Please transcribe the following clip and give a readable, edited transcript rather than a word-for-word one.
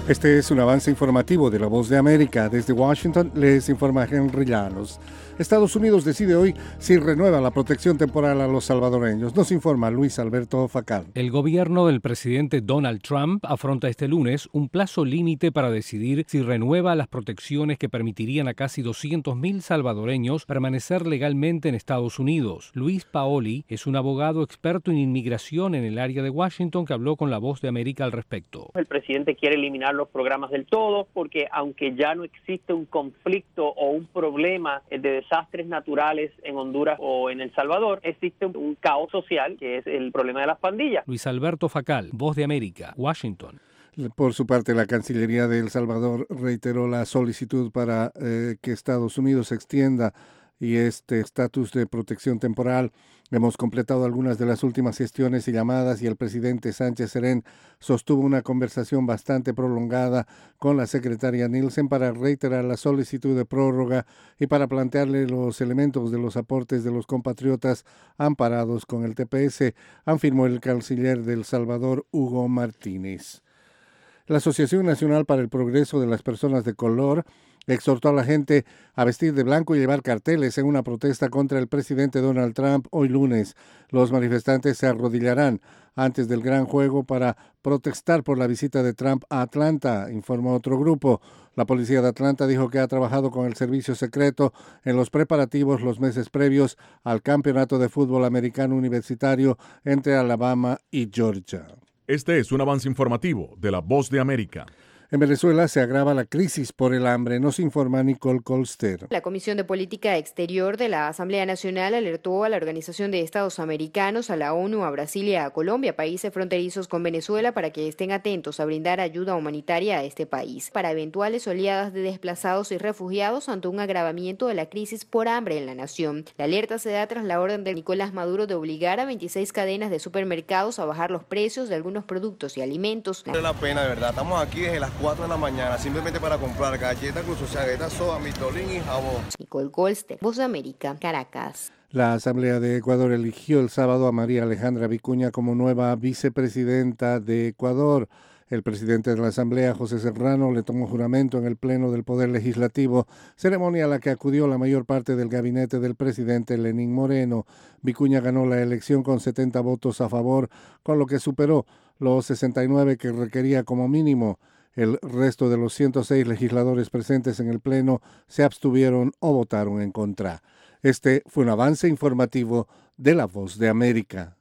Este es un avance informativo de La Voz de América. Desde Washington les informa Henry Llanos. Estados Unidos decide hoy si renueva la protección temporal a los salvadoreños. Nos informa Luis Alberto Facal. El gobierno del presidente Donald Trump afronta este lunes un plazo límite para decidir si renueva las protecciones que permitirían a casi 200.000 salvadoreños permanecer legalmente en Estados Unidos. Luis Paoli es un abogado experto en inmigración en el área de Washington que habló con La Voz de América al respecto. El presidente quiere eliminar los programas del todo porque aunque ya no existe un conflicto o un problema de desastres naturales en Honduras o en El Salvador, existe un caos social que es el problema de las pandillas. Luis Alberto Facal, Voz de América, Washington. Por su parte, la Cancillería de El Salvador reiteró la solicitud para que Estados Unidos extienda y este estatus de protección temporal. Hemos completado algunas de las últimas gestiones y llamadas y el presidente Sánchez Serén sostuvo una conversación bastante prolongada con la secretaria Nielsen para reiterar la solicitud de prórroga y para plantearle los elementos de los aportes de los compatriotas amparados con el TPS, afirmó el canciller de El Salvador, Hugo Martínez. La Asociación Nacional para el Progreso de las Personas de Color exhortó a la gente a vestir de blanco y llevar carteles en una protesta contra el presidente Donald Trump hoy lunes. Los manifestantes se arrodillarán antes del gran juego para protestar por la visita de Trump a Atlanta, informó otro grupo. La policía de Atlanta dijo que ha trabajado con el servicio secreto en los preparativos los meses previos al campeonato de fútbol americano universitario entre Alabama y Georgia. Este es un avance informativo de La Voz de América. En Venezuela se agrava la crisis por el hambre, nos informa Nicole Colster. La Comisión de Política Exterior de la Asamblea Nacional alertó a la Organización de Estados Americanos, a la ONU, a Brasil y a Colombia, países fronterizos con Venezuela, para que estén atentos a brindar ayuda humanitaria a este país para eventuales oleadas de desplazados y refugiados ante un agravamiento de la crisis por hambre en la nación. La alerta se da tras la orden de Nicolás Maduro de obligar a 26 cadenas de supermercados a bajar los precios de algunos productos y alimentos. Vale la pena, de verdad. Estamos aquí desde las 4 de la mañana, simplemente para comprar galletas, incluso galletas, soda, mitolín y jabón. Nicole Colster, Voz de América, Caracas. La Asamblea de Ecuador eligió el sábado a María Alejandra Vicuña como nueva vicepresidenta de Ecuador. El presidente de la Asamblea, José Serrano, le tomó juramento en el Pleno del Poder Legislativo, ceremonia a la que acudió la mayor parte del gabinete del presidente Lenín Moreno. Vicuña ganó la elección con 70 votos a favor, con lo que superó los 69 que requería como mínimo. El resto de los 106 legisladores presentes en el Pleno se abstuvieron o votaron en contra. Este fue un avance informativo de La Voz de América.